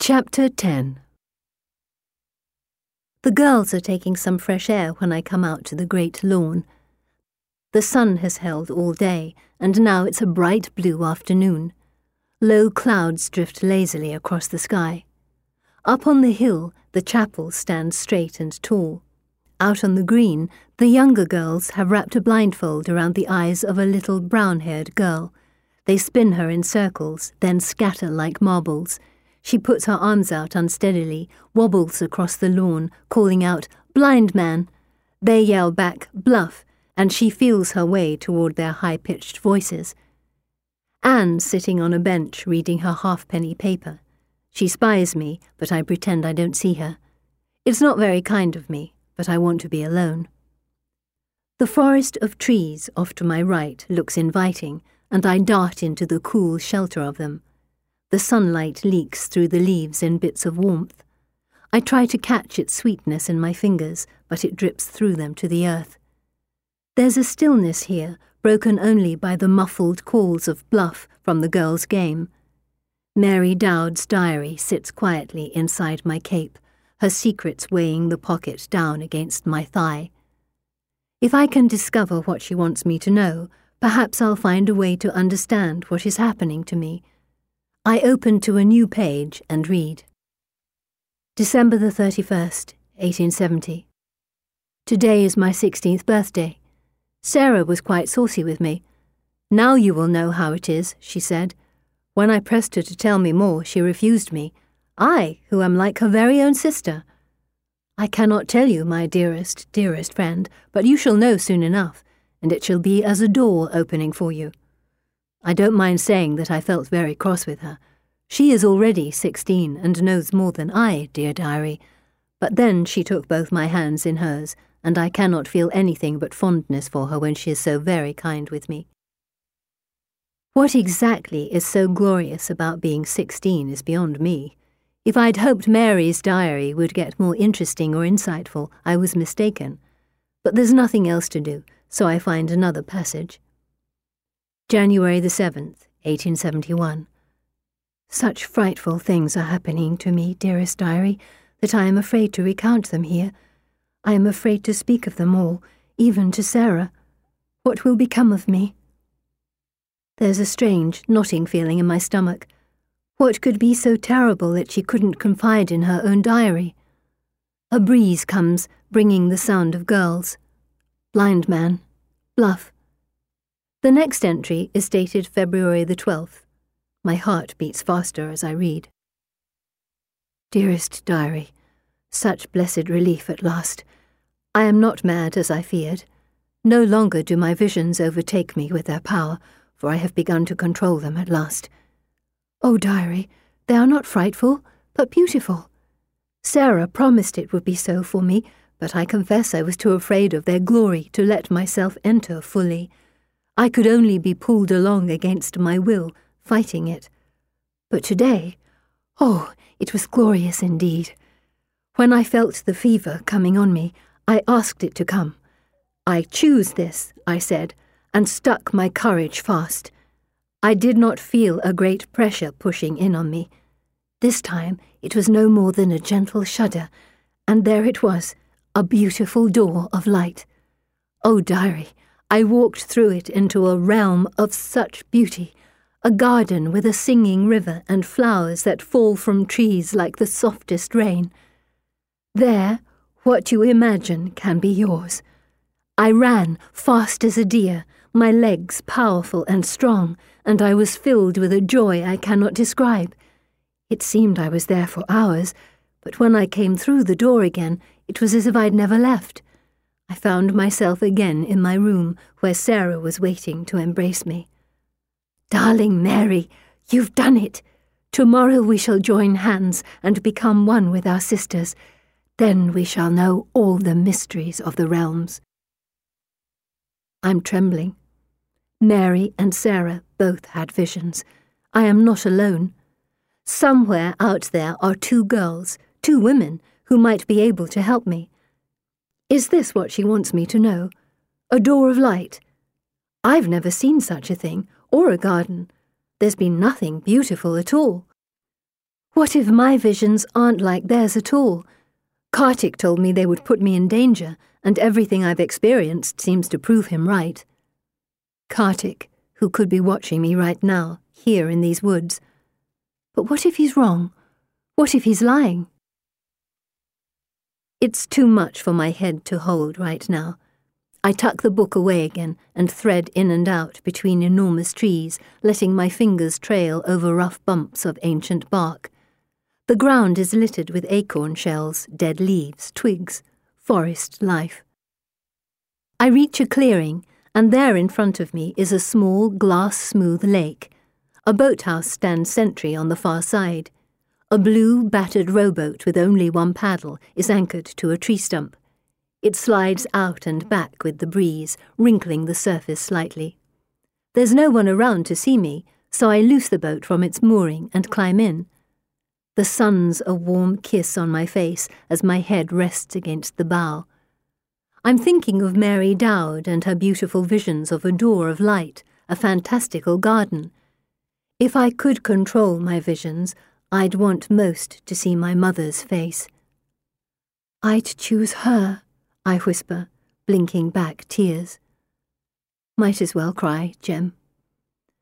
Chapter 10. The girls are taking some fresh air when I come out to the great lawn. The sun has held all day, and now it's a bright blue afternoon. Low clouds drift lazily across the sky. Up on the hill, the chapel stands straight and tall. Out on the green, the younger girls have wrapped a blindfold around the eyes of a little brown-haired girl. They spin her in circles, then scatter like marbles. She puts her arms out unsteadily, wobbles across the lawn, calling out, "Blind man!" They yell back, "Bluff!" and she feels her way toward their high-pitched voices. Anne's sitting on a bench reading her halfpenny paper. She spies me, but I pretend I don't see her. It's not very kind of me, but I want to be alone. The forest of trees off to my right looks inviting, and I dart into the cool shelter of them. The sunlight leaks through the leaves in bits of warmth. I try to catch its sweetness in my fingers, but it drips through them to the earth. There's a stillness here, broken only by the muffled calls of bluff from the girls' game. Mary Dowd's diary sits quietly inside my cape, her secrets weighing the pocket down against my thigh. If I can discover what she wants me to know, perhaps I'll find a way to understand what is happening to me. I open to a new page and read. December the 31st, 1870. Today is my 16th birthday. Sarah was quite saucy with me. "Now you will know how it is," she said. When I pressed her to tell me more, she refused me. I, who am like her very own sister. "I cannot tell you, my dearest, dearest friend, but you shall know soon enough, and it shall be as a door opening for you." I don't mind saying that I felt very cross with her. She is already 16 and knows more than I, dear diary. But then she took both my hands in hers, and I cannot feel anything but fondness for her when she is so very kind with me. What exactly is so glorious about being 16 is beyond me. If I'd hoped Mary's diary would get more interesting or insightful, I was mistaken. But there's nothing else to do, so I find another passage. January the 7th, 1871. Such frightful things are happening to me, dearest diary, that I am afraid to recount them here. I am afraid to speak of them all, even to Sarah. What will become of me? There's a strange, knotting feeling in my stomach. What could be so terrible that she couldn't confide in her own diary? A breeze comes, bringing the sound of girls. Blind man. Bluff. The next entry is dated February the 12th. My heart beats faster as I read. Dearest diary, such blessed relief at last. I am not mad as I feared. No longer do my visions overtake me with their power, for I have begun to control them at last. Oh, diary, they are not frightful, but beautiful. Sarah promised it would be so for me, but I confess I was too afraid of their glory to let myself enter fully. I could only be pulled along against my will, fighting it. But today, oh, it was glorious indeed. When I felt the fever coming on me, I asked it to come. "I choose this," I said, and stuck my courage fast. I did not feel a great pressure pushing in on me. This time it was no more than a gentle shudder, and there it was, a beautiful door of light. Oh, diary, I walked through it into a realm of such beauty, a garden with a singing river and flowers that fall from trees like the softest rain. There, what you imagine can be yours. I ran fast as a deer, my legs powerful and strong, and I was filled with a joy I cannot describe. It seemed I was there for hours, but when I came through the door again, it was as if I'd never left. I found myself again in my room, where Sarah was waiting to embrace me. "Darling Mary, you've done it. Tomorrow we shall join hands and become one with our sisters. Then we shall know all the mysteries of the realms." I'm trembling. Mary and Sarah both had visions. I am not alone. Somewhere out there are two girls, two women, who might be able to help me. Is this what she wants me to know? A door of light? I've never seen such a thing, or a garden. There's been nothing beautiful at all. What if my visions aren't like theirs at all? Kartik told me they would put me in danger, and everything I've experienced seems to prove him right. Kartik, who could be watching me right now, here in these woods. But what if he's wrong? What if he's lying? It's too much for my head to hold right now. I tuck the book away again and thread in and out between enormous trees, letting my fingers trail over rough bumps of ancient bark. The ground is littered with acorn shells, dead leaves, twigs, forest life. I reach a clearing, and there in front of me is a small, glass-smooth lake. A boathouse stands sentry on the far side. A blue, battered rowboat with only one paddle is anchored to a tree stump. It slides out and back with the breeze, wrinkling the surface slightly. There's no one around to see me, so I loose the boat from its mooring and climb in. The sun's a warm kiss on my face as my head rests against the bow. I'm thinking of Mary Dowd and her beautiful visions of a door of light, a fantastical garden. If I could control my visions, I'd want most to see my mother's face. I'd choose her, I whisper, blinking back tears. Might as well cry, Jem.